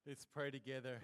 Let's pray together.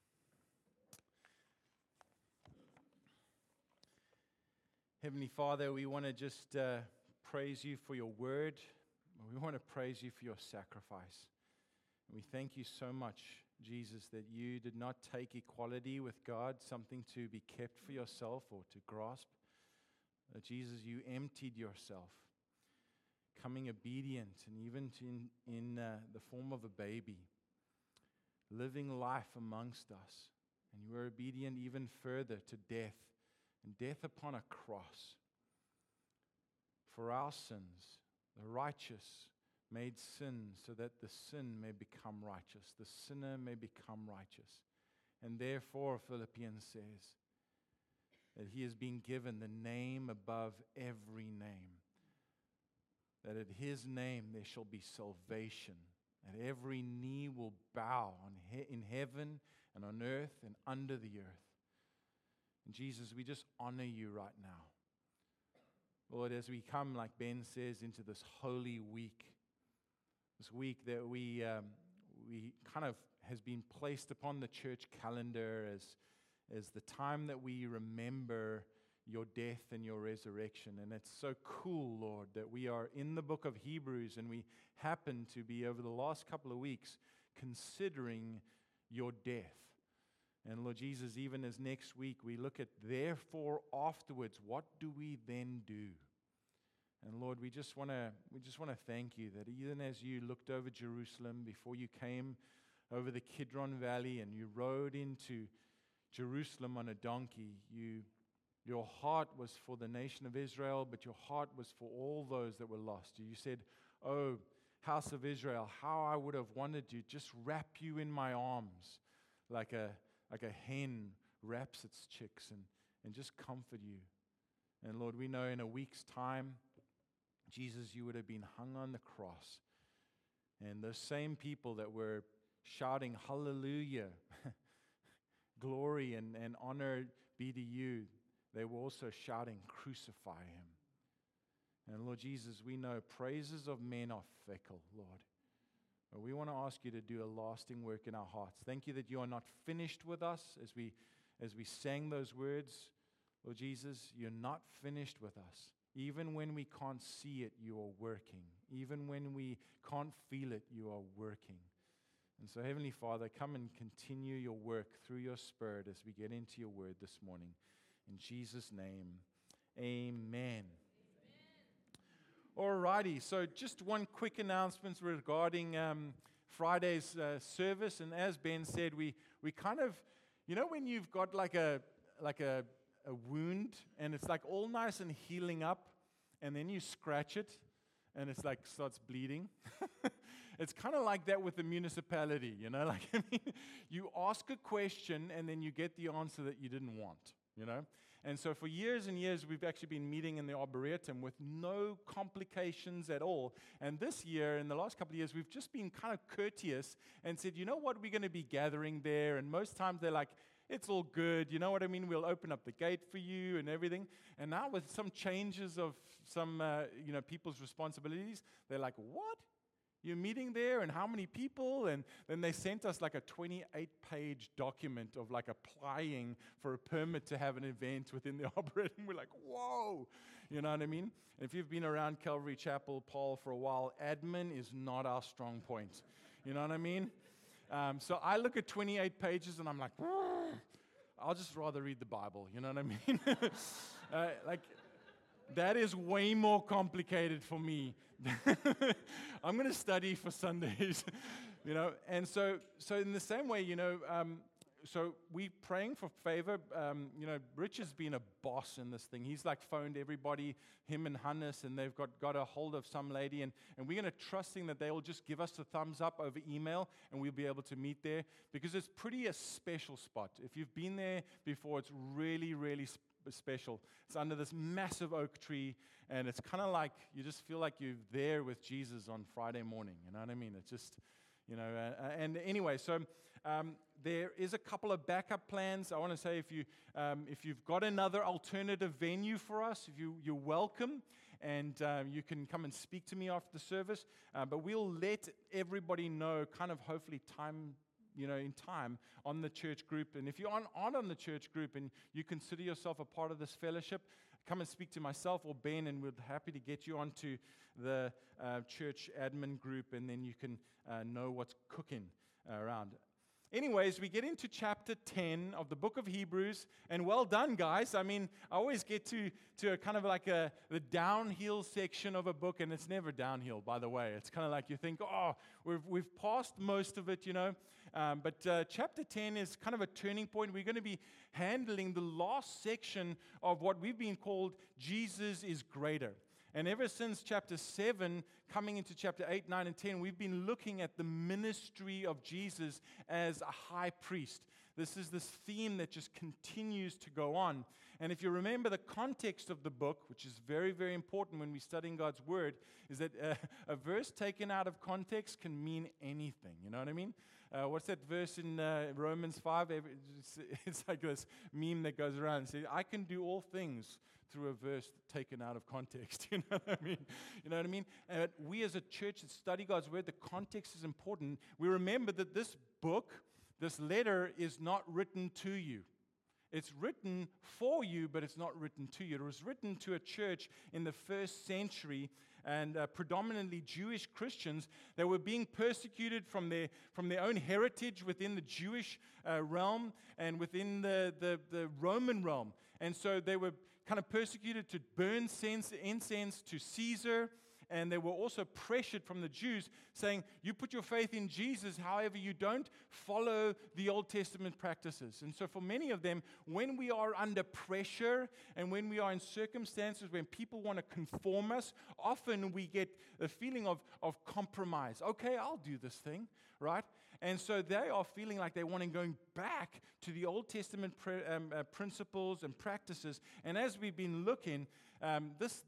Heavenly Father, we want to just praise you for your word. We want to praise you for your sacrifice. And we thank you so much, Jesus, that you did not take equality with God, something to be kept for yourself or to grasp. Jesus, you emptied yourself, coming obedient and even in the form of a baby, living life amongst us. And you were obedient even further to death, and death upon a cross. For our sins, the righteous made sin so that the sin may become righteous, the sinner may become righteous. And therefore, Philippians says that he has been given the name above every name, that at his name there shall be salvation, that every knee will bow in heaven and on earth and under the earth. And Jesus, we just honor you right now. Lord, as we come, like Ben says, into this holy week, this week that we kind of has been placed upon the church calendar as the time that we remember your death and your resurrection. And it's so cool, Lord, that we are in the book of Hebrews and we happen to be, over the last couple of weeks, considering your death. And Lord Jesus, even as next week we look at, therefore, afterwards, what do we then do? And Lord, we just want to thank you that even as you looked over Jerusalem before you came over the Kidron Valley and you rode into Jerusalem on a donkey, your heart was for the nation of Israel, but your heart was for all those that were lost. You said, "Oh, house of Israel, how I would have wanted to just wrap you in my arms like a hen wraps its chicks and just comfort you." And Lord, we know in a week's time, Jesus, you would have been hung on the cross. And those same people that were shouting, "Hallelujah, glory and honor be to you," they were also shouting, "Crucify him." And Lord Jesus, we know praises of men are fickle, Lord. But we want to ask you to do a lasting work in our hearts. Thank you that you are not finished with us as we sang those words. Lord Jesus, you're not finished with us. Even when we can't see it, you are working. Even when we can't feel it, you are working. And so, Heavenly Father, come and continue your work through your Spirit as we get into your word this morning. In Jesus' name, amen. Alrighty, so just one quick announcement regarding Friday's service. And as Ben said, we kind of, you know, when you've got like a wound and it's like all nice and healing up, and then you scratch it and it's like starts bleeding. It's kind of like that with the municipality, you know. Like, I mean, you ask a question and then you get the answer that you didn't want. You know? And so for years and years, we've actually been meeting in the Arboretum with no complications at all. And this year, in the last couple of years, we've just been kind of courteous and said, you know what, we're going to be gathering there. And most times they're like, it's all good. You know what I mean? We'll open up the gate for you and everything. And now with some changes of some people's responsibilities, they're like, what? You're meeting there, and how many people? And then they sent us like a 28-page document of like applying for a permit to have an event within the Arboretum. We're like, whoa, you know what I mean? And if you've been around Calvary Chapel, Paul, for a while, admin is not our strong point. You know what I mean? So I look at 28 pages and I'm like, I'll just rather read the Bible. You know what I mean? That is way more complicated for me. I'm going to study for Sundays, you know. And so in the same way, you know, so we praying for favor. You know, Rich has been a boss in this thing. He's like phoned everybody, him and Hannes, and they've got a hold of some lady, and we're going to trusting that they will just give us a thumbs up over email, and we'll be able to meet there because it's pretty a special spot. If you've been there before, it's really, really special. It's under this massive oak tree, and it's kind of like you just feel like you're there with Jesus on Friday morning. You know what I mean? It's just, you know. And anyway, so there is a couple of backup plans. I want to say if you've got another alternative venue for us, you're welcome, and you can come and speak to me after the service. But we'll let everybody know, kind of hopefully time in time on the church group. And if you aren't on the church group and you consider yourself a part of this fellowship, come and speak to myself or Ben, and we're happy to get you onto the church admin group, and then you can know what's cooking around. Anyways, we get into chapter 10 of the book of Hebrews, and well done, guys. I mean, I always get to a kind of like the downhill section of a book, and it's never downhill, by the way. It's kind of like you think, oh, we've passed most of it, but chapter 10 is kind of a turning point. We're going to be handling the last section of what we've been called Jesus is Greater. And ever since chapter 7, coming into chapter 8, 9, and 10, we've been looking at the ministry of Jesus as a high priest. This is this theme that just continues to go on. And if you remember the context of the book, which is very, very important when we're studying God's Word, is that a verse taken out of context can mean anything. You know what I mean? What's that verse in Romans 5? It's like this meme that goes around and says, I can do all things through a verse taken out of context. You know what I mean? You know what I mean? We as a church that study God's Word, the context is important. We remember that this book, this letter, is not written to you. It's written for you, but it's not written to you. It was written to a church in the first century, and predominantly Jewish Christians that were being persecuted from their own heritage within the Jewish realm and within the Roman realm. And so they were kind of persecuted to burn incense to Caesar, and they were also pressured from the Jews, saying, you put your faith in Jesus, however you don't follow the Old Testament practices. And so for many of them, when we are under pressure and when we are in circumstances when people want to conform us, often we get a feeling of compromise. Okay, I'll do this thing, right? And so they are feeling like they want to go back to the Old Testament principles and practices. And as we've been looking, this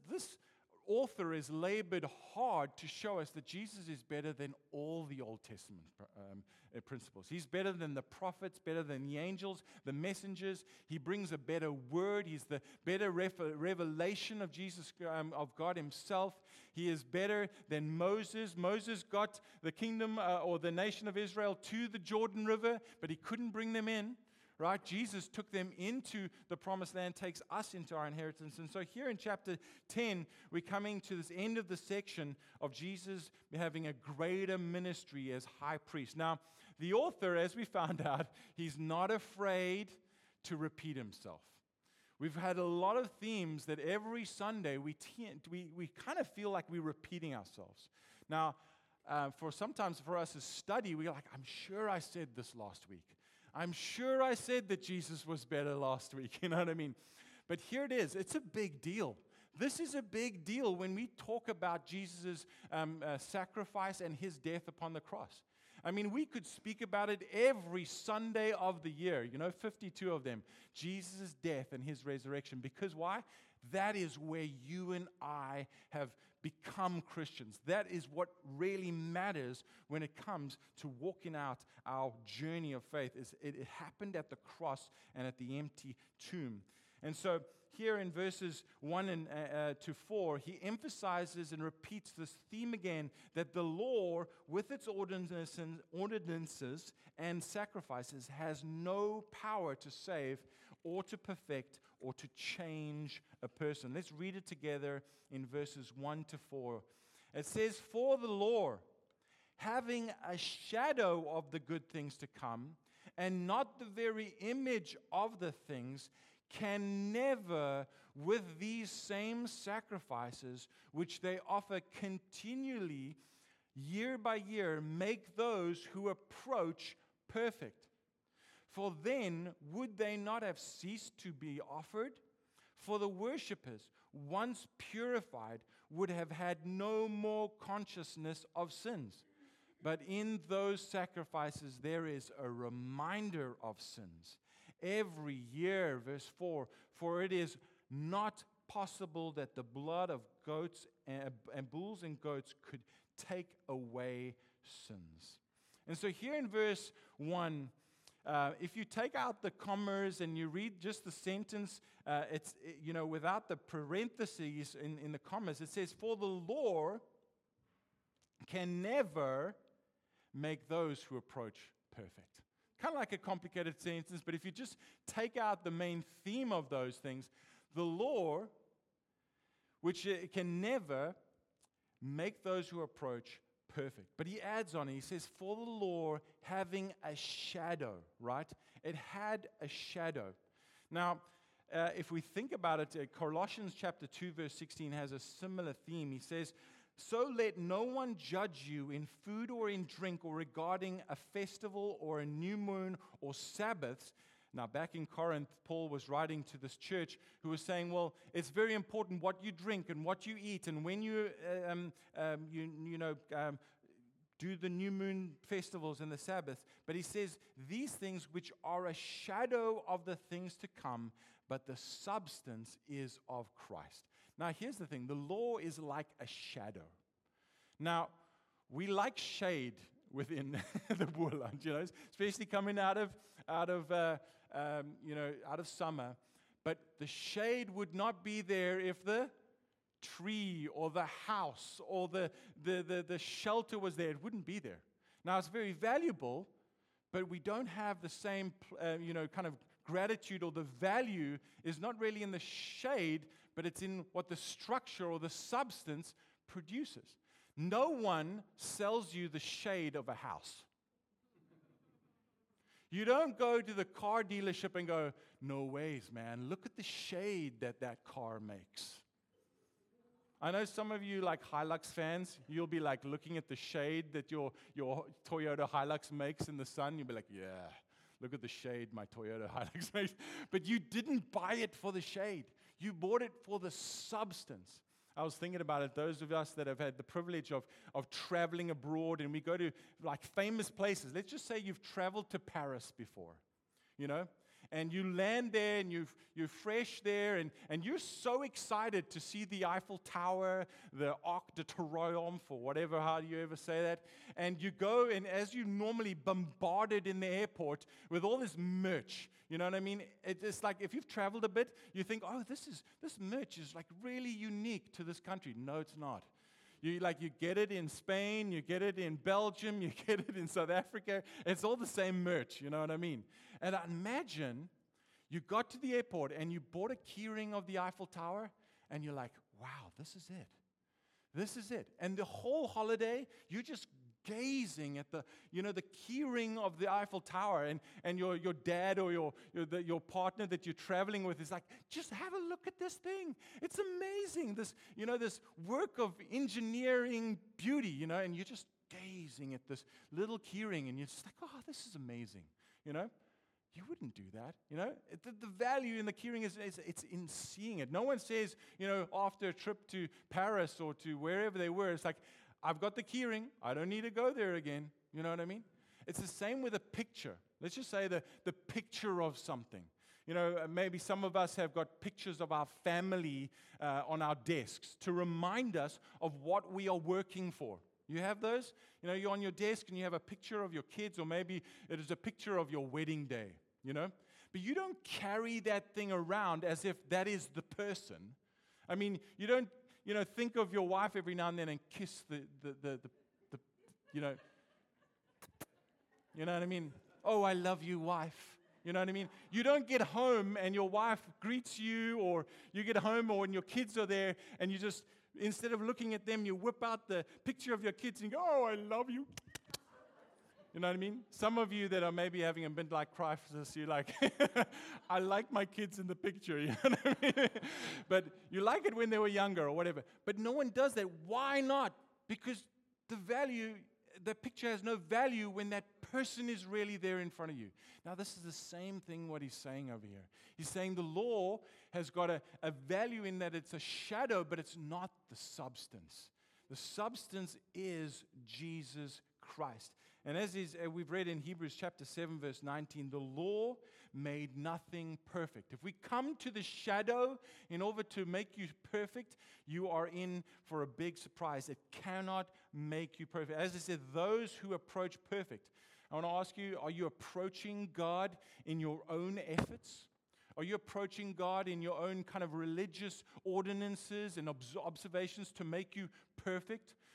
author is labored hard to show us that Jesus is better than all the Old Testament principles. He's better than the prophets, better than the angels, the messengers. He brings a better word. He's the better revelation of Jesus, of God himself. He is better than Moses. Moses got the kingdom or the nation of Israel to the Jordan River, but he couldn't bring them in. Right? Jesus took them into the promised land, takes us into our inheritance. And so here in chapter 10, we're coming to this end of the section of Jesus having a greater ministry as high priest. Now, the author, as we found out, he's not afraid to repeat himself. We've had a lot of themes that every Sunday we kind of feel like we're repeating ourselves. Now, sometimes for us as study, we're like, I'm sure I said this last week. I'm sure I said that Jesus was better last week, you know what I mean? But here it is. It's a big deal. This is a big deal when we talk about Jesus' sacrifice and his death upon the cross. I mean, we could speak about it every Sunday of the year, 52 of them. Jesus' death and his resurrection. Because why? That is where you and I have become Christians. That is what really matters when it comes to walking out our journey of faith. It happened at the cross and at the empty tomb. And so here in verses 1 to 4, he emphasizes and repeats this theme again, that the law, with its ordinances and sacrifices, has no power to save or to perfect or to change a person. Let's read it together in verses 1 to 4. It says, for the law, having a shadow of the good things to come, and not the very image of the things, can never, with these same sacrifices, which they offer continually, year by year, make those who approach perfect. For then would they not have ceased to be offered? For the worshippers, once purified, would have had no more consciousness of sins. But in those sacrifices there is a reminder of sins. Every year, verse 4, for it is not possible that the blood of goats and bulls and goats could take away sins. And so here in verse 1, if you take out the commas and you read just the sentence, without the parentheses in the commas, it says, for the law can never make those who approach perfect. Kind of like a complicated sentence, but if you just take out the main theme of those things, the law, which can never make those who approach perfect. But he adds on, he says, for the law having a shadow, right? It had a shadow. Now, if we think about it, Colossians chapter 2, verse 16 has a similar theme. He says, so let no one judge you in food or in drink or regarding a festival or a new moon or Sabbaths. Now, back in Corinth, Paul was writing to this church who was saying, well, it's very important what you drink and what you eat, and when you do the new moon festivals and the Sabbaths. But he says, these things which are a shadow of the things to come, but the substance is of Christ. Now, here's the thing. The law is like a shadow. Now, we like shade within the Boerland, especially coming out of summer. But the shade would not be there if the tree or the house or the shelter was there. It wouldn't be there. Now, it's very valuable, but we don't have the same, kind of gratitude, or the value is not really in the shade, but it's in what the structure or the substance produces. No one sells you the shade of a house. You don't go to the car dealership and go, no ways, man, look at the shade that car makes. I know some of you, like Hilux fans, you'll be like looking at the shade that your Toyota Hilux makes in the sun. You'll be like, yeah, look at the shade my Toyota Hilux makes. But you didn't buy it for the shade. You bought it for the substance. I was thinking about it, those of us that have had the privilege of traveling abroad, and we go to like famous places. Let's just say you've traveled to Paris before, and you land there and you're fresh there, and you're so excited to see the Eiffel Tower, the Arc de Triomphe, or whatever, how do you ever say that? And you go, and as you normally bombarded in the airport with all this merch, you know what I mean? It's like if you've traveled a bit, you think, oh, this merch is like really unique to this country. No, it's not. You get it in Spain, you get it in Belgium, you get it in South Africa. It's all the same merch, you know what I mean? And imagine you got to the airport and you bought a keyring of the Eiffel Tower, and you're like, wow, this is it. This is it. And the whole holiday, you're just gazing at the keyring of the Eiffel Tower, and your dad or your partner that you're traveling with is like, just have a look at this thing. It's amazing. This work of engineering beauty, and you're just gazing at this little keyring, and you're just like, oh, this is amazing. You wouldn't do that, The value in the keyring is it's in seeing it. No one says, after a trip to Paris or to wherever they were, it's like, I've got the keyring. I don't need to go there again. You know what I mean? It's the same with a picture. Let's just say the picture of something. Maybe some of us have got pictures of our family on our desks to remind us of what we are working for. You have those? You're on your desk and you have a picture of your kids, or maybe it is a picture of your wedding day, But you don't carry that thing around as if that is the person. I mean, you don't, think of your wife every now and then and kiss the you know what I mean? Oh, I love you, wife. You know what I mean? You don't get home and your wife greets you, or you get home or when your kids are there and you just, instead of looking at them, you whip out the picture of your kids and you go, oh, I love you. You know what I mean? Some of you that are maybe having a midlife crisis, you're like, I like my kids in the picture, you know what I mean? But you like it when they were younger or whatever. But no one does that. Why not? Because the picture has no value when that person is really there in front of you. Now, this is the same thing what he's saying over here. He's saying the law has got a value in that it's a shadow, but it's not the substance. The substance is Jesus Christ. And as we've read in Hebrews chapter 7, verse 19, the law made nothing perfect. If we come to the shadow in order to make you perfect, you are in for a big surprise. It cannot make you perfect. As I said, those who approach perfect. I want to ask you, are you approaching God in your own efforts? Are you approaching God in your own kind of religious ordinances and observations to make you perfect?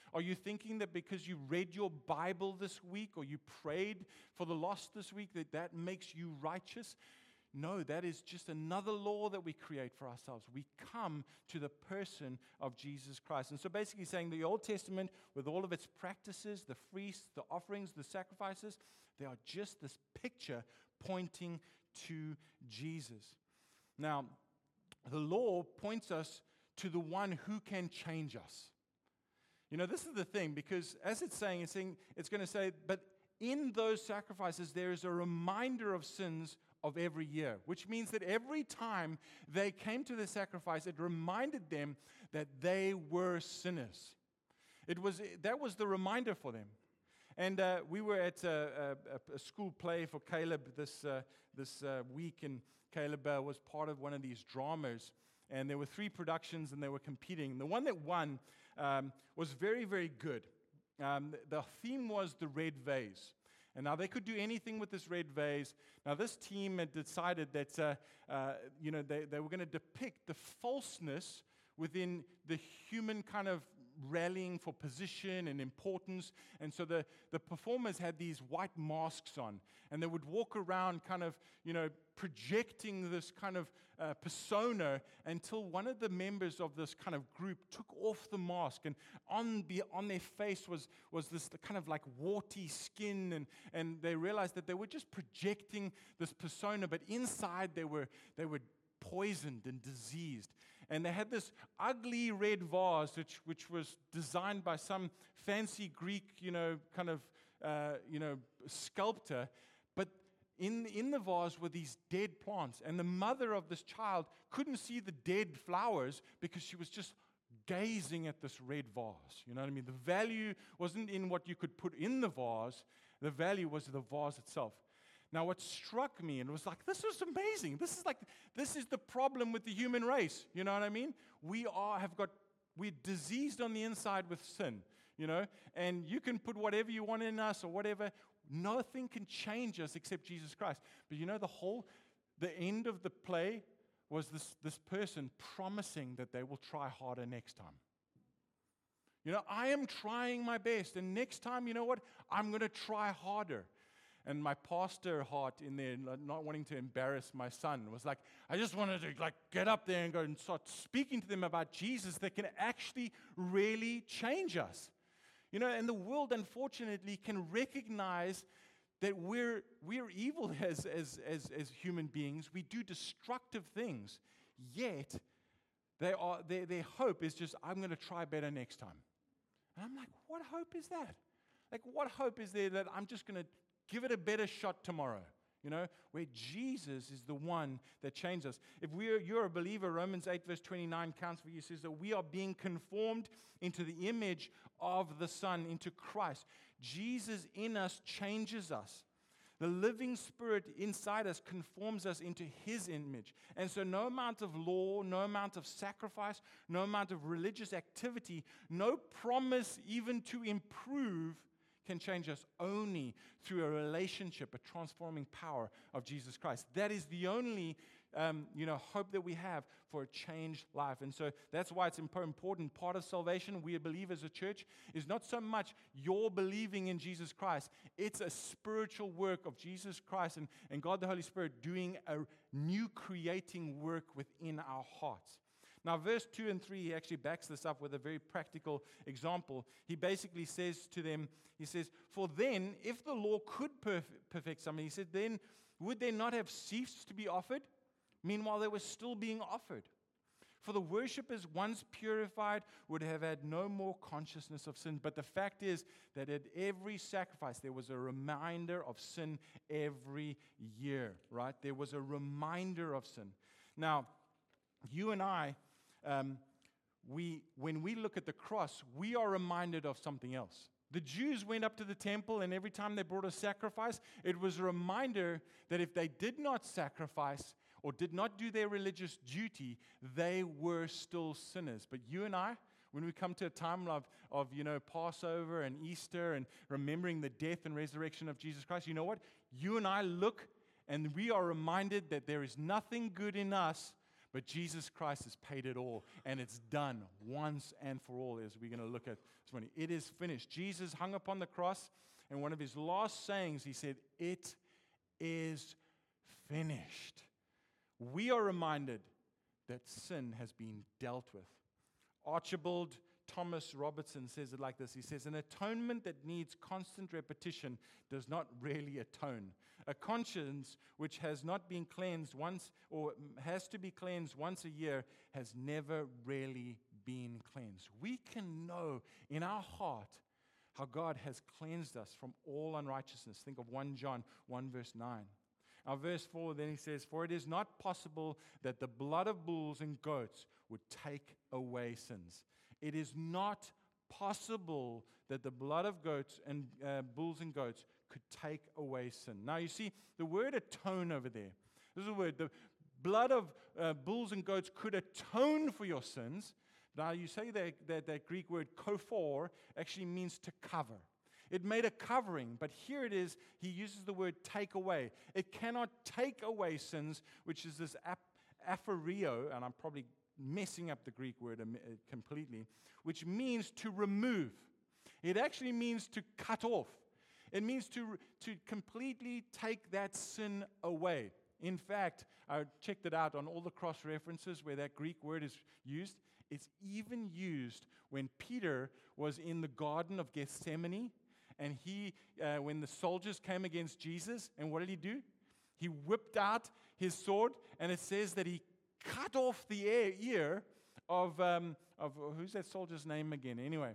Are you thinking that because you read your Bible this week or you prayed for the lost this week that makes you righteous? No, that is just another law that we create for ourselves. We come to the person of Jesus Christ. And so basically saying the Old Testament, with all of its practices, the feasts, the offerings, the sacrifices, they are just this picture pointing to Jesus. Now, the law points us to the one who can change us. You know, this is the thing, because as it's going to say, but in those sacrifices, there is a reminder of sins of every year, which means that every time they came to the sacrifice, it reminded them that they were sinners. That was the reminder for them. And we were at a school play for Caleb this week, and Caleb was part of one of these dramas. And there were 3 productions, and they were competing. The one that won was very, very good. The theme was the red vase. And now they could do anything with this red vase. Now this team had decided that they were going to depict the falseness within the human kind of rallying for position and importance. And so the performers had these white masks on, and they would walk around kind of, projecting this kind of persona until one of the members of this kind of group took off the mask, and on their face was this kind of like warty skin, and they realized that they were just projecting this persona, but inside they were poisoned and diseased. And they had this ugly red vase, which was designed by some fancy Greek, sculptor. But in the vase were these dead plants. And the mother of this child couldn't see the dead flowers because she was just gazing at this red vase. You know what I mean? The value wasn't in what you could put in the vase. The value was the vase itself. Now, what struck me, and it was like, this is amazing. This is the problem with the human race. You know what I mean? We're diseased on the inside with sin, and you can put whatever you want in us or whatever. Nothing can change us except Jesus Christ. But the end of the play was this person promising that they will try harder next time. I am trying my best, and next time, you know what? I'm going to try harder. And my pastor heart in there, not wanting to embarrass my son, was like, I just wanted to get up there and go and start speaking to them about Jesus that can actually really change us. And the world, unfortunately, can recognize that we're evil as human beings. We do destructive things. Yet, their hope is just, I'm going to try better next time. And I'm like, what hope is that? What hope is there that I'm just going to give it a better shot tomorrow, where Jesus is the one that changes us. If you're a believer, Romans 8 verse 29 counts for you, says that we are being conformed into the image of the Son, into Christ. Jesus in us changes us. The living Spirit inside us conforms us into His image. And so no amount of law, no amount of sacrifice, no amount of religious activity, no promise even to improve can change us, only through a relationship, a transforming power of Jesus Christ. That is the only hope that we have for a changed life. And so that's why it's important. Part of salvation, we believe as a church, is not so much your believing in Jesus Christ. It's a spiritual work of Jesus Christ and God the Holy Spirit doing a new creating work within our hearts. Now, verse 2 and 3, he actually backs this up with a very practical example. He basically says to them, he says, for then, if the law could perfect something, he said, then would they not have ceased to be offered? Meanwhile, they were still being offered. For the worshippers, once purified, would have had no more consciousness of sin. But the fact is that at every sacrifice, there was a reminder of sin every year, right? There was a reminder of sin. Now, you and I, when we look at the cross, we are reminded of something else. The Jews went up to the temple, and every time they brought a sacrifice, it was a reminder that if they did not sacrifice or did not do their religious duty, they were still sinners. But you and I, when we come to a time of Passover and Easter and remembering the death and resurrection of Jesus Christ, you know what? You and I look, and we are reminded that there is nothing good in us, But Jesus Christ has paid it all, and it's done once and for all, as we're going to look at this morning. It is finished. Jesus hung upon the cross, and one of his last sayings, he said, "It is finished." We are reminded that sin has been dealt with. Archibald Thomas Robertson says it like this. He says, "An atonement that needs constant repetition does not really atone. A conscience which has not been cleansed once, or has to be cleansed once a year, has never really been cleansed." We can know in our heart how God has cleansed us from all unrighteousness. Think of 1 John 1 verse 9. Now verse 4, then he says, "For it is not possible that the blood of bulls and goats would take away sins." It is not possible that the blood of goats and bulls and goats could take away sin. Now you see, the word atone over there, this is the word, the blood of bulls and goats could atone for your sins. Now you say that Greek word kophor actually means to cover. It made a covering, but here it is, he uses the word take away. It cannot take away sins, which is this aphorio, and I'm probably messing up the Greek word completely, which means to remove. It actually means to cut off. It means to completely take that sin away. In fact, I checked it out on all the cross references where that Greek word is used. It's even used when Peter was in the Garden of Gethsemane, and when the soldiers came against Jesus, and what did he do? He whipped out his sword, and it says that he cut off the ear of who's that soldier's name again? Anyway,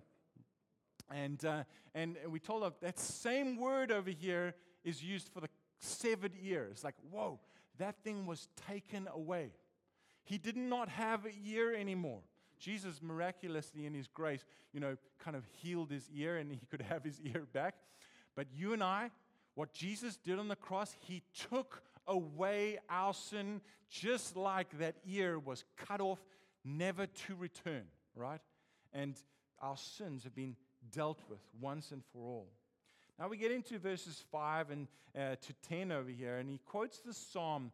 and we told him that same word over here is used for the severed ear. It's like, whoa, that thing was taken away. He did not have an ear anymore. Jesus miraculously, in his grace, kind of healed his ear, and he could have his ear back. But you and I, what Jesus did on the cross, he took away our sin, just like that ear was cut off, never to return, right? And our sins have been dealt with once and for all. Now we get into verses 5 to 10 over here, and he quotes the Psalm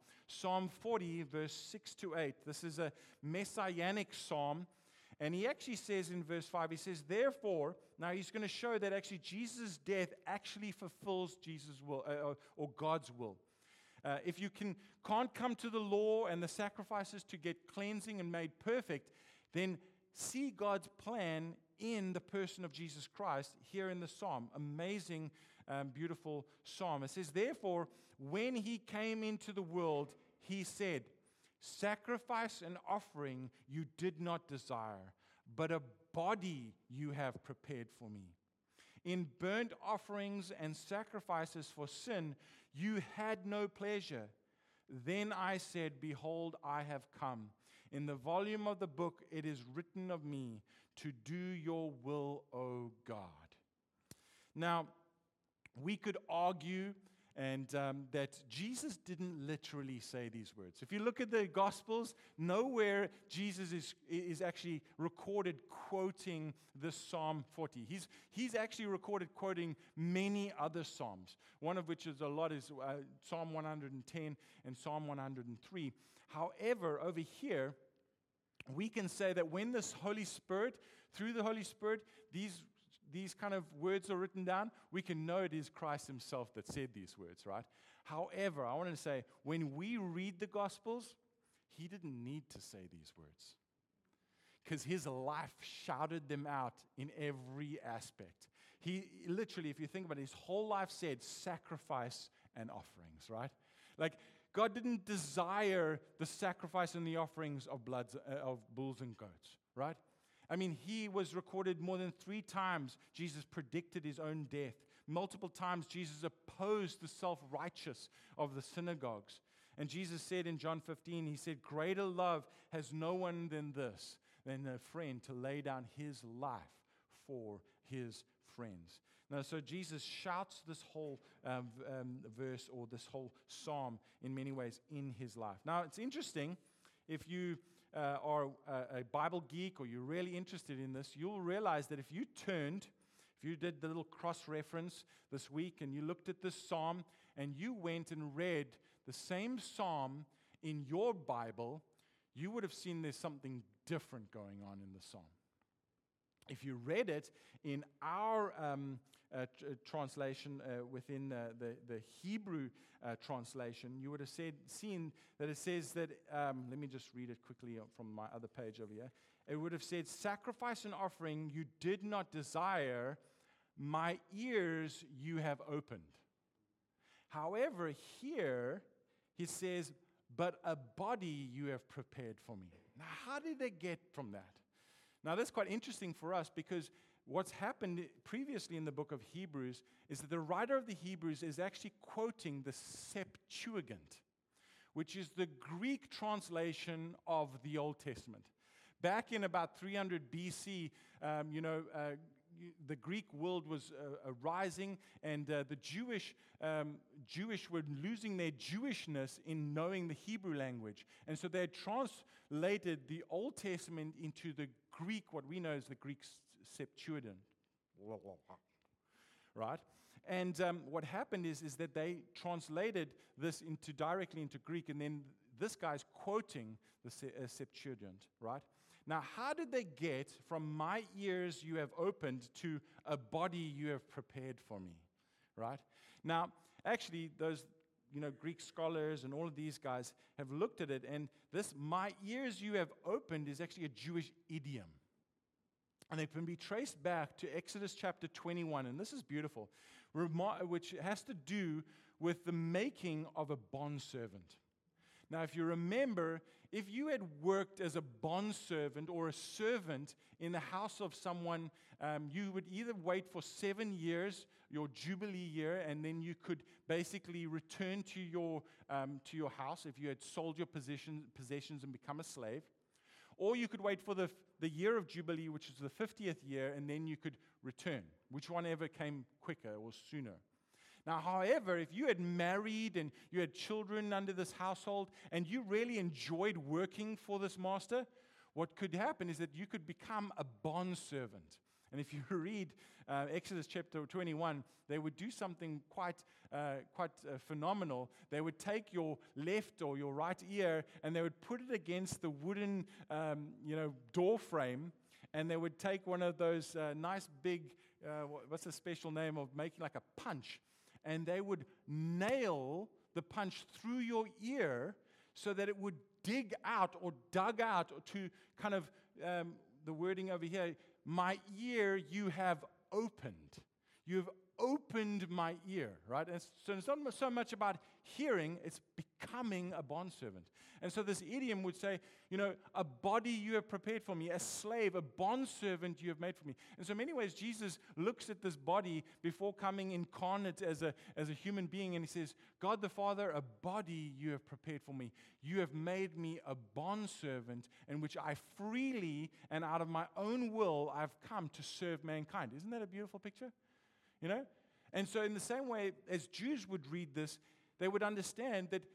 40, verse 6 to 8. This is a messianic psalm, and he actually says in verse 5, he says, "Therefore," now he's going to show that actually Jesus' death actually fulfills Jesus' will, or God's will. If you can't come to the law and the sacrifices to get cleansing and made perfect, then see God's plan in the person of Jesus Christ here in the psalm. Amazing, beautiful psalm. It says, "Therefore, when he came into the world, he said, 'Sacrifice and offering you did not desire, but a body you have prepared for me. In burnt offerings and sacrifices for sin you had no pleasure. Then I said, Behold, I have come. In the volume of the book it is written of me, to do your will, O God.'" Now, we could argue that Jesus didn't literally say these words. If you look at the Gospels, nowhere Jesus is actually recorded quoting this Psalm 40. He's actually recorded quoting many other Psalms, one of which is Psalm 110 and Psalm 103. However, over here, we can say that when this Holy Spirit, through the Holy Spirit, these kind of words are written down, we can know it is Christ himself that said these words, right? However, I want to say, when we read the Gospels, he didn't need to say these words, because his life shouted them out in every aspect. He literally, if you think about it, his whole life said sacrifice and offerings, right? Like, God didn't desire the sacrifice and the offerings of bulls and goats, right? I mean, he was recorded more than 3 times. Jesus predicted his own death. Multiple times, Jesus opposed the self-righteous of the synagogues. And Jesus said in John 15, he said, "Greater love has no one than this, than a friend to lay down his life for his friends." Now, so Jesus shouts this whole verse, or this whole psalm in many ways in his life. Now, it's interesting, if you are a Bible geek or you're really interested in this, you'll realize that if you did the little cross-reference this week and you looked at this psalm and you went and read the same psalm in your Bible, you would have seen there's something different going on in the psalm. If you read it in our translation within the Hebrew translation, you would have seen that it says that, let me just read it quickly from my other page over here. It would have said, sacrifice and offering you did not desire, my ears you have opened. However, here he says, but a body you have prepared for me. Now, how did they get from that? Now, that's quite interesting for us because what's happened previously in the book of Hebrews is that the writer of the Hebrews is actually quoting the Septuagint, which is the Greek translation of the Old Testament. Back in about 300 BC, the Greek world was rising, and the Jewish were losing their Jewishness in knowing the Hebrew language. And so they had translated the Old Testament into the Greek, what we know as the Greek Septuagint. Right? And what happened is that they translated this directly into Greek, and then this guy's quoting the Septuagint, right? Now, how did they get from my ears you have opened to a body you have prepared for me, right? Now, actually, those Greek scholars and all of these guys have looked at it, and this my ears you have opened is actually a Jewish idiom. And it can be traced back to Exodus chapter 21, and this is beautiful, which has to do with the making of a bondservant. Now, if you remember, if you had worked as a bondservant or a servant in the house of someone, you would either wait for 7 years, your Jubilee year, and then you could basically return to your house if you had sold your possessions and become a slave. Or you could wait for the year of Jubilee, which is the 50th year, and then you could return, which one ever came quicker or sooner. Now, however, if you had married and you had children under this household and you really enjoyed working for this master, what could happen is that you could become a bondservant. And if you read Exodus chapter 21, they would do something quite phenomenal. They would take your left or your right ear and they would put it against the wooden door frame, and they would take one of those nice big, what's the special name of making like a punch, and they would nail the punch through your ear so that it would dig out or dug out to kind of the wording over here, my ear you have opened. You've opened my ear, right? And so it's not so much about hearing, it's becoming a bondservant. And so this idiom would say, a body you have prepared for me, a slave, a bondservant you have made for me. And so in many ways, Jesus looks at this body before coming incarnate as a human being, and he says, God the Father, a body you have prepared for me. You have made me a bondservant in which I freely and out of my own will I've come to serve mankind. Isn't that a beautiful picture? And so in the same way as Jews would read this, they would understand that,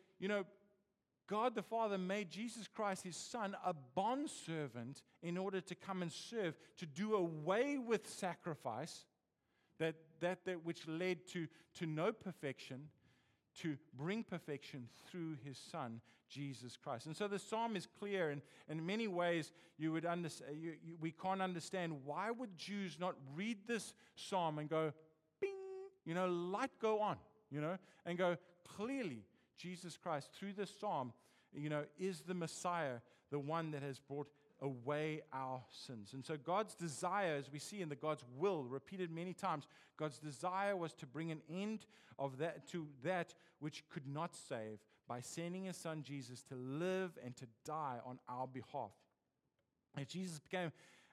God the Father made Jesus Christ, his Son, a bondservant in order to come and serve, to do away with sacrifice, that which led to no perfection, to bring perfection through his Son, Jesus Christ. And so the psalm is clear, and in many ways you would understand. We can't understand why would Jews not read this psalm and go, bing, light go on, and go, clearly Jesus Christ through this psalm, is the Messiah, the one that has brought away our sins. And so God's desire, as we see in the God's will, repeated many times, God's desire was to bring an end of that to that which could not save by sending his Son Jesus to live and to die on our behalf. And Jesus came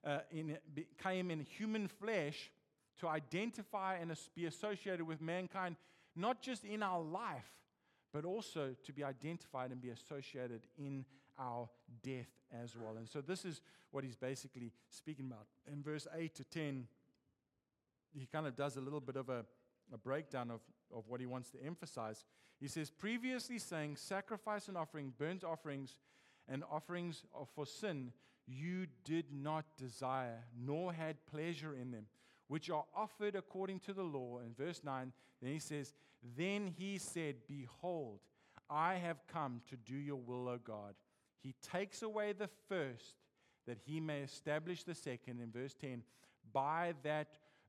in human flesh to identify and be associated with mankind, not just in our life, but also to be identified and be associated in our death as well. And so this is what he's basically speaking about. In verse 8 to 10, he kind of does a little bit of a breakdown of what he wants to emphasize. He says, previously saying, sacrifice and offering, burnt offerings, and offerings for sin, you did not desire, nor had pleasure in them, which are offered according to the law. In verse 9, then he says, then he said, behold, I have come to do your will, O God. He takes away the first, that he may establish the second. In verse 10, by that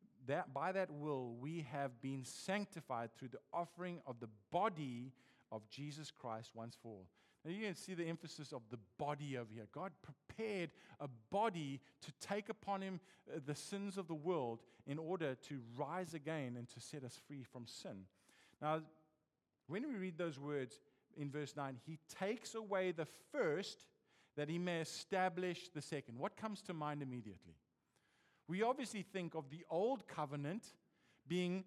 will we have been sanctified through the offering of the body of Jesus Christ once for all. Now you can see the emphasis of the body over here. God prepared a body to take upon him the sins of the world in order to rise again and to set us free from sin. Now, when we read those words in verse 9, he takes away the first that he may establish the second. What comes to mind immediately? We obviously think of the old covenant being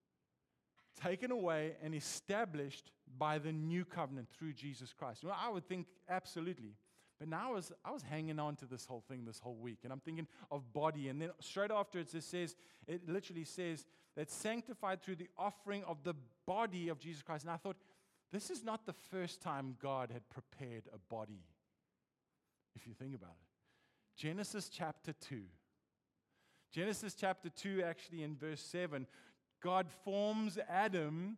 taken away and established by the new covenant through Jesus Christ. Well, I would think absolutely. But now I was hanging on to this whole thing this whole week, and I'm thinking of body. And then straight afterwards, it literally says that sanctified through the offering of the body of Jesus Christ. And I thought, this is not the first time God had prepared a body, if you think about it. Genesis chapter 2. Genesis chapter 2, actually in verse 7, God forms Adam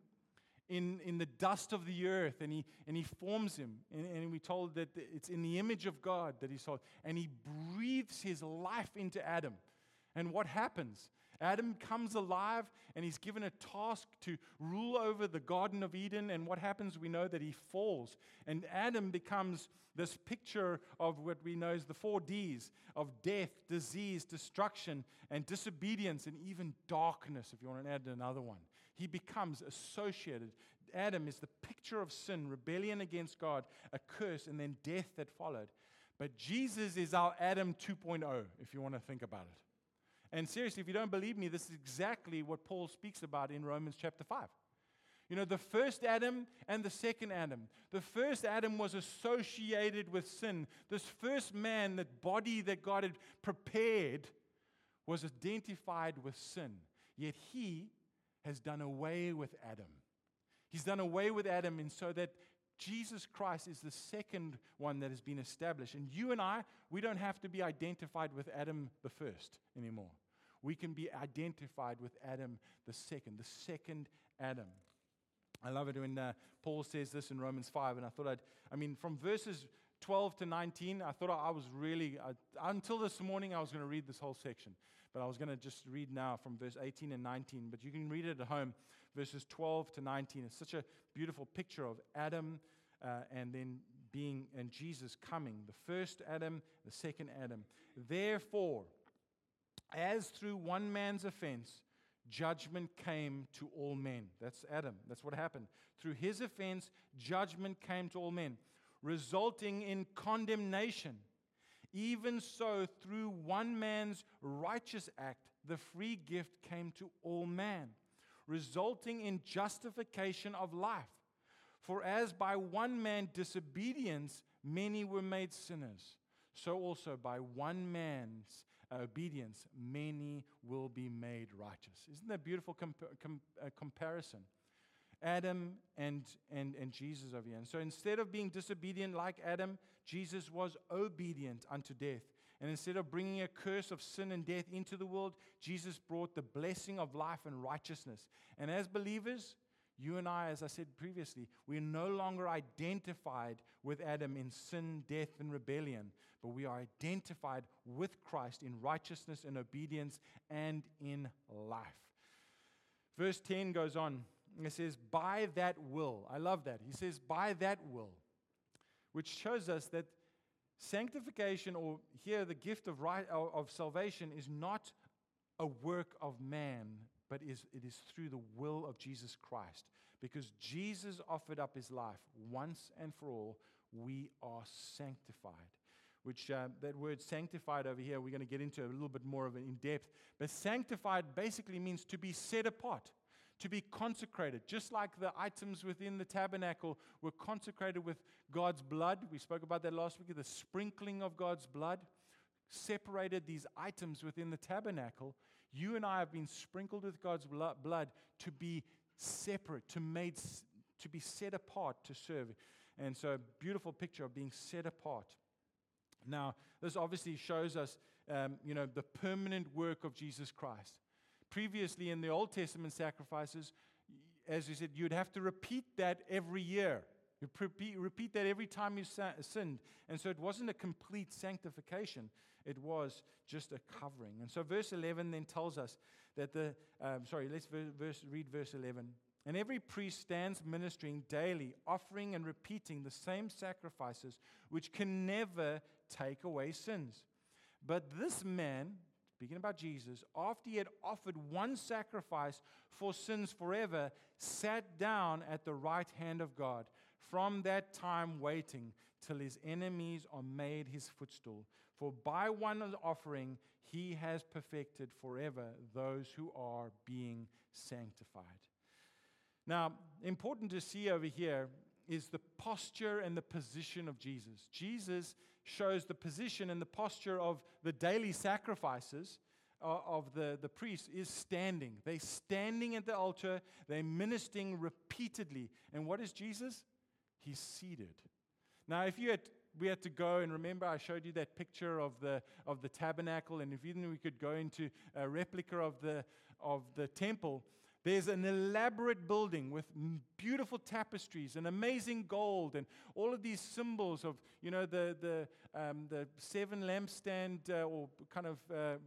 in the dust of the earth, and he forms him. And we're told that it's in the image of God that he saw. And he breathes his life into Adam. And what happens? Adam comes alive, and he's given a task to rule over the Garden of Eden. And what happens? We know that he falls. And Adam becomes this picture of what we know as the 4 Ds of death, disease, destruction, and disobedience, and even darkness, if you want to add another one. He becomes associated. Adam is the picture of sin, rebellion against God, a curse, and then death that followed. But Jesus is our Adam 2.0, if you want to think about it. And seriously, if you don't believe me, this is exactly what Paul speaks about in Romans chapter 5. You know, the first Adam and the second Adam. The first Adam was associated with sin. This first man, that body that God had prepared, was identified with sin. Yet he has done away with Adam. He's done away with Adam, and so that Jesus Christ is the second one that has been established. And you and I, we don't have to be identified with Adam the first anymore. We can be identified with Adam the second Adam. I love it when Paul says this in Romans 5, and I thought from verses 12 to 19, I thought I was really, until this morning, I was going to read this whole section. But I was going to just read now from verse 18 and 19. But you can read it at home, verses 12 to 19. It's such a beautiful picture of Adam and Jesus coming. The first Adam, the second Adam. Therefore, as through one man's offense, judgment came to all men. That's Adam. That's what happened. Through his offense, judgment came to all men, resulting in condemnation. Even so, through one man's righteous act, the free gift came to all man, resulting in justification of life. For as by one man disobedience many were made sinners, so also by one man's obedience many will be made righteous. Isn't that a beautiful comparison? Adam and Jesus over here. And so instead of being disobedient like Adam, Jesus was obedient unto death. And instead of bringing a curse of sin and death into the world, Jesus brought the blessing of life and righteousness. And as believers, you and I, as I said previously, we are no longer identified with Adam in sin, death, and rebellion, but we are identified with Christ in righteousness and obedience and in life. Verse 10 goes on. It says, by that will. I love that. He says, by that will, which shows us that sanctification, or here the gift of salvation, is not a work of man, but it is through the will of Jesus Christ. Because Jesus offered up his life once and for all, we are sanctified. Which that word sanctified over here, we're going to get into a little bit more of it in depth. But sanctified basically means to be set apart, to be consecrated. Just like the items within the tabernacle were consecrated with God's blood. We spoke about that last week, the sprinkling of God's blood separated these items within the tabernacle. You and I have been sprinkled with God's blood to be separate, to be set apart to serve. And so a beautiful picture of being set apart. Now, this obviously shows us, the permanent work of Jesus Christ. Previously, in the Old Testament sacrifices, as you said, you'd have to repeat that every year. You repeat that every time you sinned. And so it wasn't a complete sanctification. It was just a covering. And so verse 11 then tells us that let's read verse 11. And every priest stands ministering daily, offering and repeating the same sacrifices, which can never take away sins. But this man, speaking about Jesus, after he had offered one sacrifice for sins forever, sat down at the right hand of God, from that time waiting till his enemies are made his footstool. For by one offering he has perfected forever those who are being sanctified. Now, important to see over here is the posture and the position of Jesus. Jesus shows the position and the posture of the daily sacrifices of the priest is standing. They're standing at the altar. They're ministering repeatedly. And what is Jesus? He's seated. Now, if we had to go, and remember I showed you that picture of the tabernacle, and if even we could go into a replica of the temple, there's an elaborate building with beautiful tapestries and amazing gold and all of these symbols of, the seven lampstand or kind of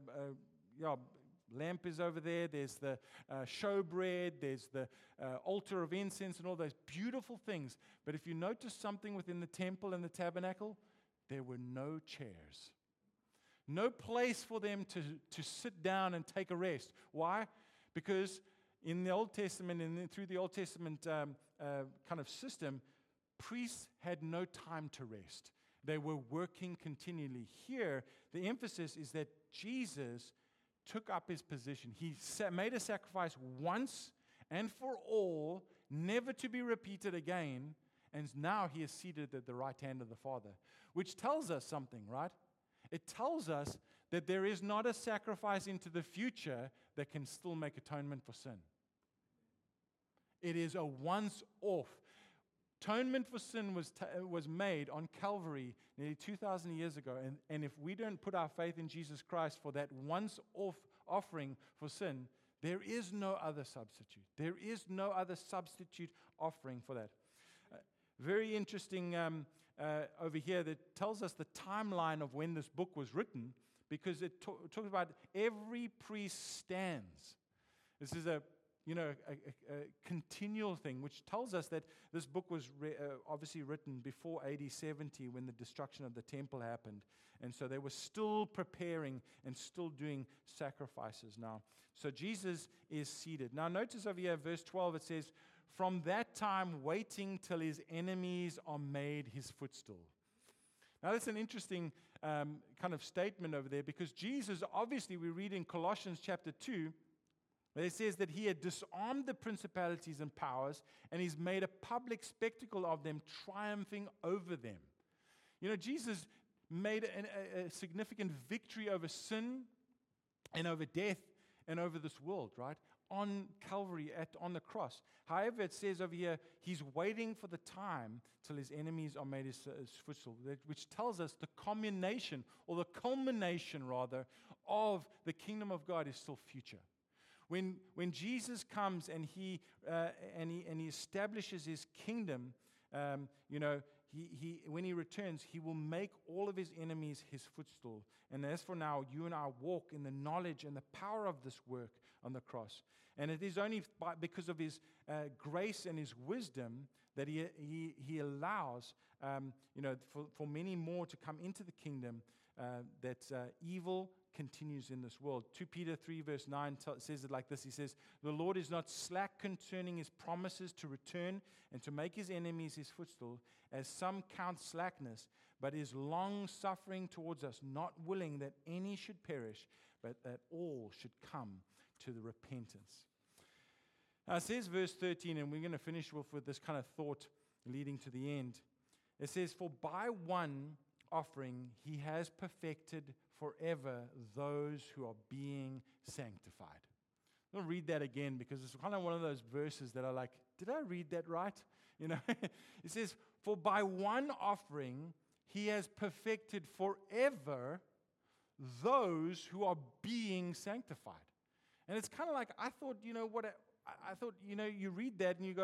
lamp is over there. There's the showbread. There's the altar of incense and all those beautiful things. But if you notice something within the temple and the tabernacle, there were no chairs. No place for them to sit down and take a rest. Why? Because in the Old Testament and through the Old Testament kind of system, priests had no time to rest. They were working continually. Here, the emphasis is that Jesus took up his position. He made a sacrifice once and for all, never to be repeated again, and now he is seated at the right hand of the Father, which tells us something, right? It tells us that there is not a sacrifice into the future that can still make atonement for sin. It is a once-off. Atonement for sin was made on Calvary nearly 2,000 years ago. And if we don't put our faith in Jesus Christ for that once-off offering for sin, there is no other substitute. There is no other substitute offering for that. Very interesting over here that tells us the timeline of when this book was written, because it talks about every priest stands. This is a continual thing, which tells us that this book was obviously written before AD 70 when the destruction of the temple happened. And so they were still preparing and still doing sacrifices now. So Jesus is seated. Now notice over here, verse 12, it says, from that time waiting till his enemies are made his footstool. Now that's an interesting kind of statement over there, because Jesus, obviously we read in Colossians chapter 2, it says that he had disarmed the principalities and powers, and he's made a public spectacle of them, triumphing over them. Jesus made a significant victory over sin and over death and over this world, right? On Calvary, on the cross. However, it says over here, he's waiting for the time till his enemies are made his footstool, which tells us the culmination, or the culmination rather, of the kingdom of God is still future. When Jesus comes and he establishes his kingdom, when he returns, he will make all of his enemies his footstool. And as for now, you and I walk in the knowledge and the power of this work on the cross. And it is only because of his grace and his wisdom that he allows, for many more to come into the kingdom, that evil continues in this world. 2 Peter 3 verse 9 says it like this. He says, the Lord is not slack concerning his promises to return and to make his enemies his footstool, as some count slackness, but is long-suffering towards us, not willing that any should perish, but that all should come to the repentance. Now it says verse 13, and we're going to finish with this kind of thought leading to the end. It says, for by one offering he has perfected forever those who are being sanctified. I'm going to read that again, because it's kind of one of those verses that are like, did I read that right? It says, for by one offering he has perfected forever those who are being sanctified. And it's kind of like, I thought, you read that and you go,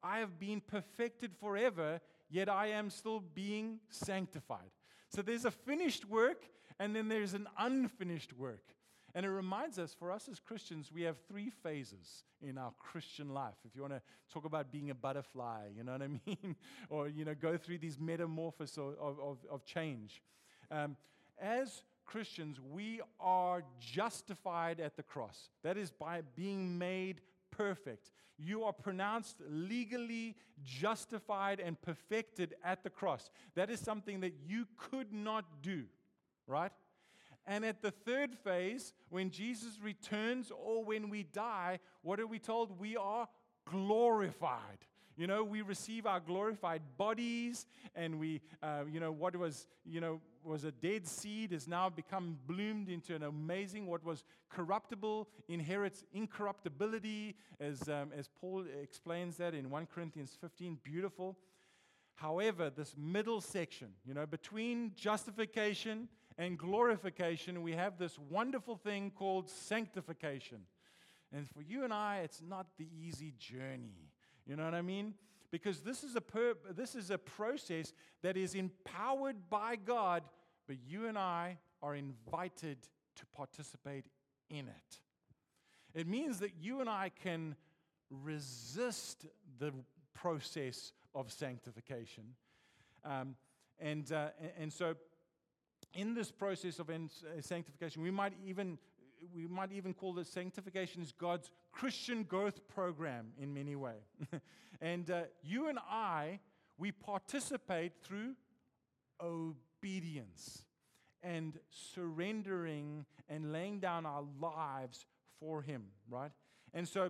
I have been perfected forever, yet I am still being sanctified. So there's a finished work, and then there's an unfinished work. And it reminds us, for us as Christians, we have 3 phases in our Christian life. If you want to talk about being a butterfly, you know what I mean? Or, go through these metamorphoses of change. As Christians, we are justified at the cross. That is by being made perfect. You are pronounced legally justified and perfected at the cross. That is something that you could not do, right? And at the 3rd phase, when Jesus returns or when we die, what are we told? We are glorified. We receive our glorified bodies, and we, what was a dead seed has now become bloomed into an amazing, what was corruptible inherits incorruptibility, as Paul explains that in 1 Corinthians 15, beautiful. However, this middle section, between justification and glorification, we have this wonderful thing called sanctification. And for you and I, it's not the easy journey. You know what I mean? Because this is a process that is empowered by God, but you and I are invited to participate in it. It means that you and I can resist the process of sanctification. And so in this process of sanctification, we might even call this sanctification is God's Christian growth program in many ways. And you and I, we participate through obedience and surrendering and laying down our lives for Him, right? And so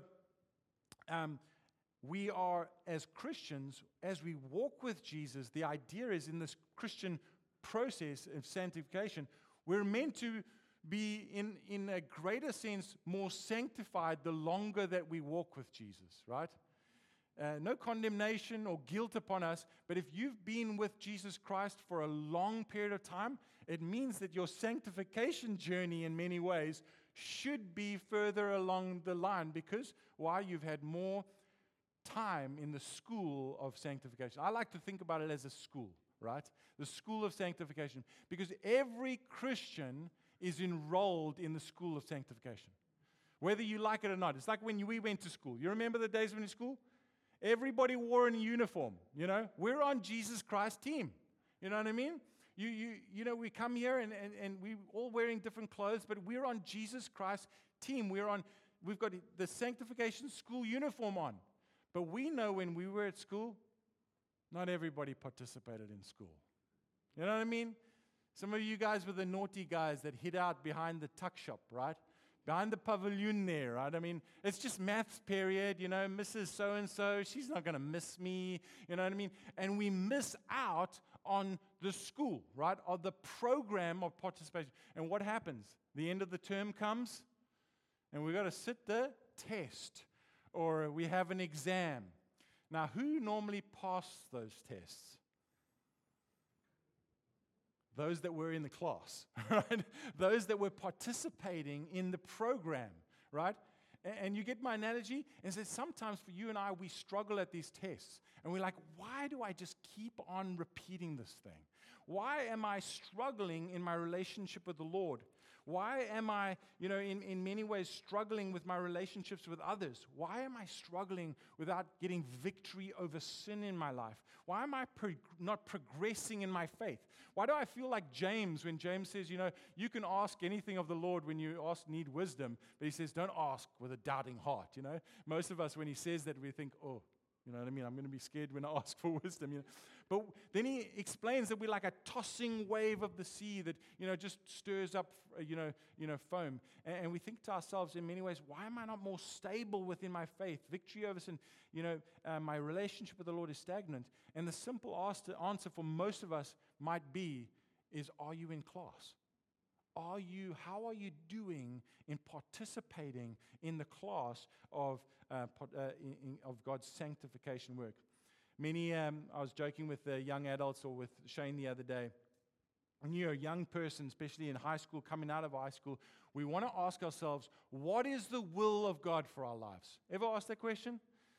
we are, as Christians, as we walk with Jesus, the idea is in this Christian process of sanctification, we're meant to be, in a greater sense, more sanctified the longer that we walk with Jesus, right? No condemnation or guilt upon us, but if you've been with Jesus Christ for a long period of time, it means that your sanctification journey in many ways should be further along the line, because why? You've had more time in the school of sanctification. I like to think about it as a school, right? The school of sanctification, because every Christian is enrolled in the school of sanctification, whether you like it or not. It's like when we went to school. You remember the days when in school? Everybody wore a uniform, We're on Jesus Christ's team. You know what I mean? We come here and we're all wearing different clothes, but we're on Jesus Christ's team. We've got the sanctification school uniform on. But we know when we were at school, not everybody participated in school. You know what I mean? Some of you guys were the naughty guys that hid out behind the tuck shop, right? Behind the pavilion there, right? I mean, it's just maths period, Mrs. So-and-so, she's not going to miss me, you know what I mean? And we miss out on the school, right? Or the program of participation. And what happens? The end of the term comes, and we've got to sit the test, or we have an exam. Now, who normally pass those tests? Those that were in the class, right? Those that were participating in the program, right? And you get my analogy? And so sometimes for you and I, we struggle at these tests. And we're like, why do I just keep on repeating this thing? Why am I struggling in my relationship with the Lord? Why am I, in many ways struggling with my relationships with others? Why am I struggling without getting victory over sin in my life? Why am I not progressing in my faith? Why do I feel like James when James says, you can ask anything of the Lord when you need wisdom, but he says, don't ask with a doubting heart, Most of us, when he says that, we think, oh, you know what I mean? I'm going to be scared when I ask for wisdom. But then he explains that we're like a tossing wave of the sea that, just stirs up, foam. And we think to ourselves in many ways, why am I not more stable within my faith? Victory over sin. My relationship with the Lord is stagnant. And the simple answer for most of us might be, are you in class? How are you doing in participating in the class of God's sanctification work? I was joking with the young adults or with Shane the other day. When you're a young person, especially in high school, coming out of high school, we want to ask ourselves, what is the will of God for our lives? Ever ask that question?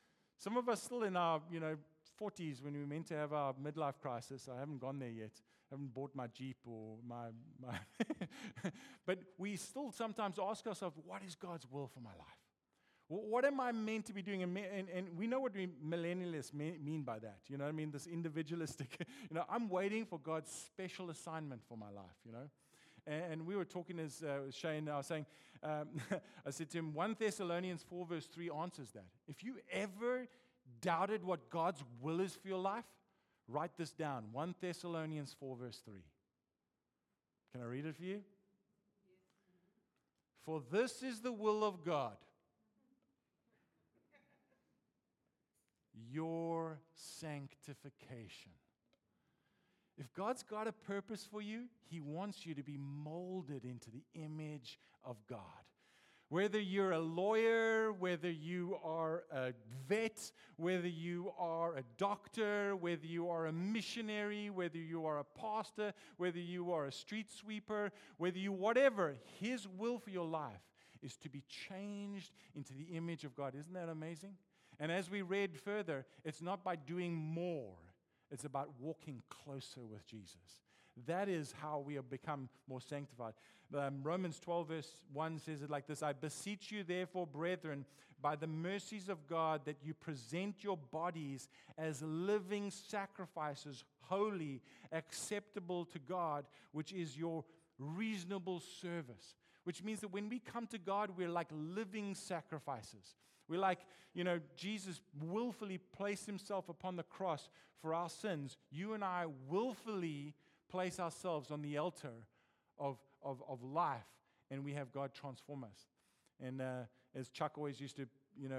Some of us still in our, 40s when we're meant to have our midlife crisis. I haven't gone there yet. I haven't bought my Jeep or my but we still sometimes ask ourselves, what is God's will for my life? What am I meant to be doing? And we know what we millennialists mean by that. You know what I mean? This individualistic, I'm waiting for God's special assignment for my life, And we were talking as Shane, I was saying, I said to him, 1 Thessalonians 4 verse 3 answers that. If you ever doubted what God's will is for your life, write this down. 1 Thessalonians 4 verse 3. Can I read it for you? For this is the will of God, your sanctification. If God's got a purpose for you, He wants you to be molded into the image of God. Whether you're a lawyer, whether you are a vet, whether you are a doctor, whether you are a missionary, whether you are a pastor, whether you are a street sweeper, whether you whatever, His will for your life is to be changed into the image of God. Isn't that amazing? And as we read further, it's not by doing more. It's about walking closer with Jesus. That is how we have become more sanctified. Romans 12 verse 1 says it like this: I beseech you therefore, brethren, by the mercies of God, that you present your bodies as living sacrifices, holy, acceptable to God, which is your reasonable service. Which means that when we come to God, we're like living sacrifices. We're like, Jesus willfully placed Himself upon the cross for our sins. You and I willfully place ourselves on the altar of life, and we have God transform us. And as Chuck always used to,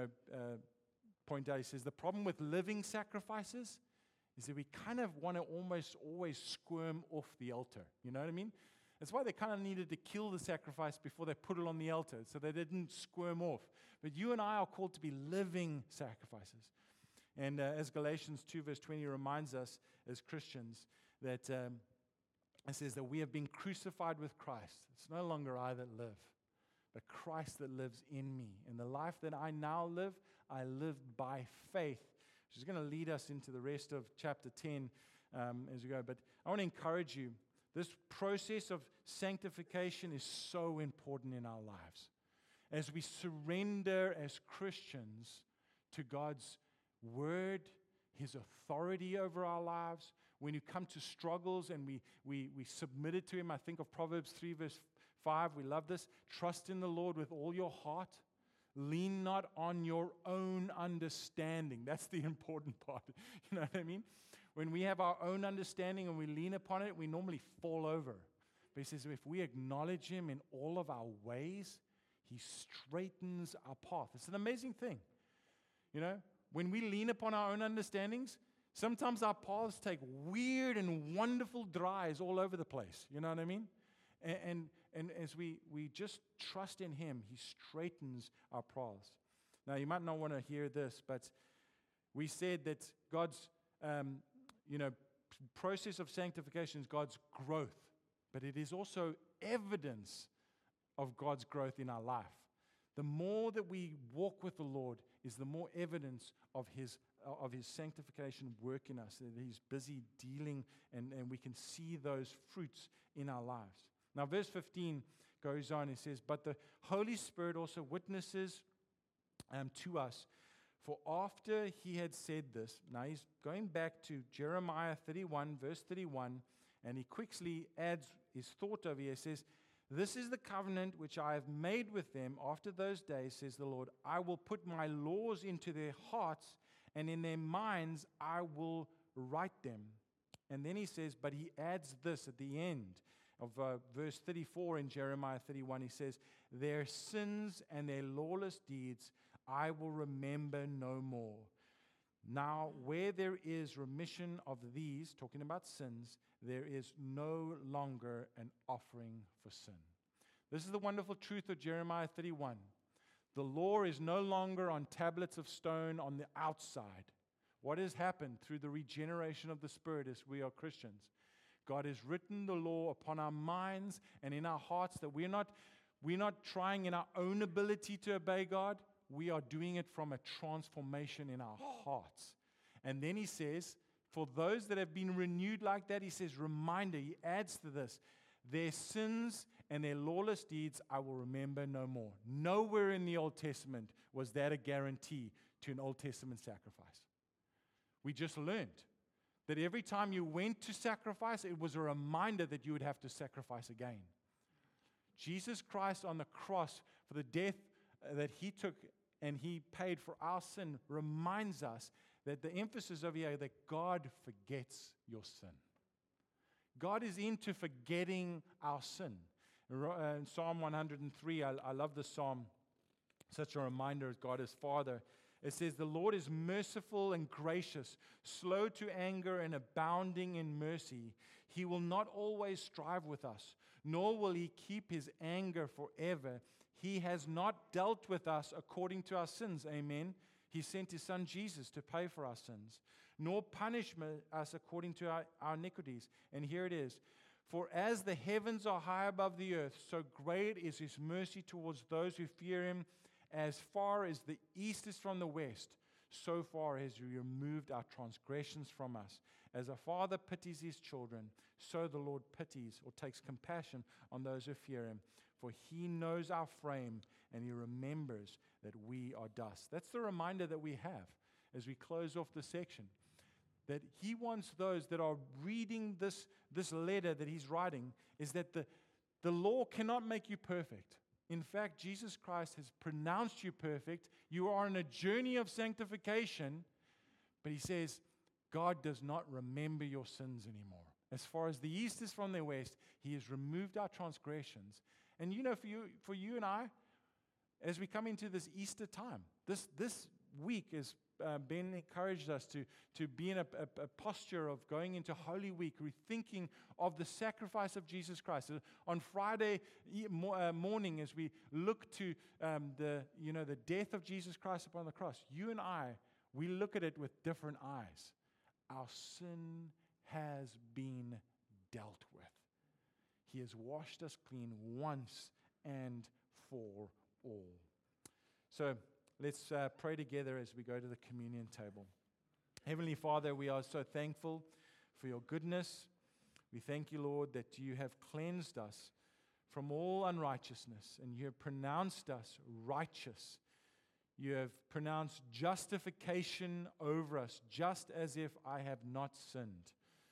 point out, he says, the problem with living sacrifices is that we kind of want to almost always squirm off the altar. You know what I mean? That's why they kind of needed to kill the sacrifice before they put it on the altar, so they didn't squirm off. But you and I are called to be living sacrifices. And as Galatians 2 verse 20 reminds us as Christians, that it says that we have been crucified with Christ. It's no longer I that live, but Christ that lives in me. And the life that I now live, I live by faith, which is going to lead us into the rest of chapter 10 as we go. But I want to encourage you, this process of sanctification is so important in our lives. As we surrender as Christians to God's word, His authority over our lives, when you come to struggles and we submit it to Him, I think of Proverbs 3 verse 5, we love this. Trust in the Lord with all your heart. Lean not on your own understanding. That's the important part. You know what I mean? When we have our own understanding and we lean upon it, we normally fall over. But He says if we acknowledge Him in all of our ways, He straightens our path. It's an amazing thing. When we lean upon our own understandings, sometimes our paths take weird and wonderful drives all over the place. You know what I mean? And as we just trust in Him, He straightens our paths. Now, you might not want to hear this, but we said that God's process of sanctification is God's growth, but it is also evidence of God's growth in our life. The more that we walk with the Lord is the more evidence of His sanctification work in us, that He's busy dealing, and we can see those fruits in our lives. Now, verse 15 goes on. It says, but the Holy Spirit also witnesses to us. For after He had said this, now he's going back to Jeremiah 31, verse 31, and he quickly adds his thought over here. He says, this is the covenant which I have made with them after those days, says the Lord. I will put my laws into their hearts, and in their minds I will write them. And then he says, but he adds this at the end of verse 34 in Jeremiah 31. He says, their sins and their lawless deeds I will remember no more. Now, where there is remission of these, talking about sins, there is no longer an offering for sin. This is the wonderful truth of Jeremiah 31. The law is no longer on tablets of stone on the outside. What has happened through the regeneration of the Spirit as we are Christians? God has written the law upon our minds and in our hearts, that we're not trying in our own ability to obey God. we are doing it from a transformation in our hearts. And then he says, for those that have been renewed like that, he says, reminder, he adds to this, their sins and their lawless deeds I will remember no more. Nowhere in the Old Testament was that a guarantee to an Old Testament sacrifice. We just learned that every time you went to sacrifice, it was a reminder that you would have to sacrifice again. Jesus Christ on the cross, for the death that he took and he paid for our sin, reminds us that the emphasis over here, that God forgets your sin. God is into forgetting our sin. In Psalm 103, I love this psalm, such a reminder of God as Father. It says, the Lord is merciful and gracious, slow to anger and abounding in mercy. He will not always strive with us, nor will he keep his anger forever. He has not dealt with us according to our sins. Amen. He sent his son Jesus to pay for our sins, nor punish us according to our iniquities. And here it is. For as the heavens are high above the earth, so great is his mercy towards those who fear him. As far as the east is from the west, so far has he removed our transgressions from us. As a father pities his children, so the Lord pities or takes compassion on those who fear him. For he knows our frame, and he remembers that we are dust. That's the reminder that we have as we close off this section. That he wants those that are reading this letter that he's writing, is that the law cannot make you perfect. In fact, Jesus Christ has pronounced you perfect. You are on a journey of sanctification. But he says, God does not remember your sins anymore. As far as the east is from the west, he has removed our transgressions. And you know, for you and I, as we come into this Easter time, this week has Ben encouraged us to be in a posture of going into Holy Week, rethinking of the sacrifice of Jesus Christ. On Friday morning, as we look to the death of Jesus Christ upon the cross, you and I, we look at it with different eyes. Our sin has been dealt with. He has washed us clean once and for all. So let's pray together as we go to the communion table. Heavenly Father, we are so thankful for your goodness. We thank you, Lord, that you have cleansed us from all unrighteousness and you have pronounced us righteous. You have pronounced justification over us, just as if I have not sinned.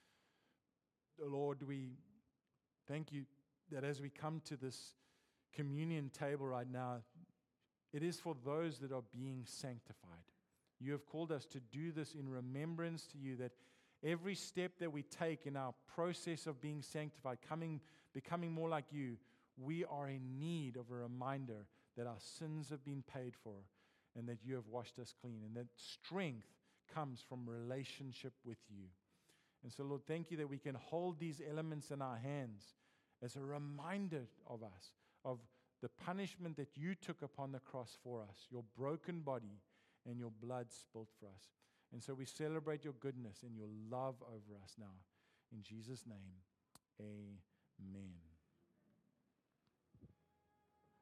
Lord, we thank you that as we come to this communion table right now, it is for those that are being sanctified. You have called us to do this in remembrance to you, that every step that we take in our process of being sanctified, becoming more like you, we are in need of a reminder that our sins have been paid for and that you have washed us clean, and that strength comes from relationship with you. And so, Lord, thank you that we can hold these elements in our hands as a reminder of us, of the punishment that you took upon the cross for us, your broken body and your blood spilled for us. And so we celebrate your goodness and your love over us now. In Jesus' name, amen.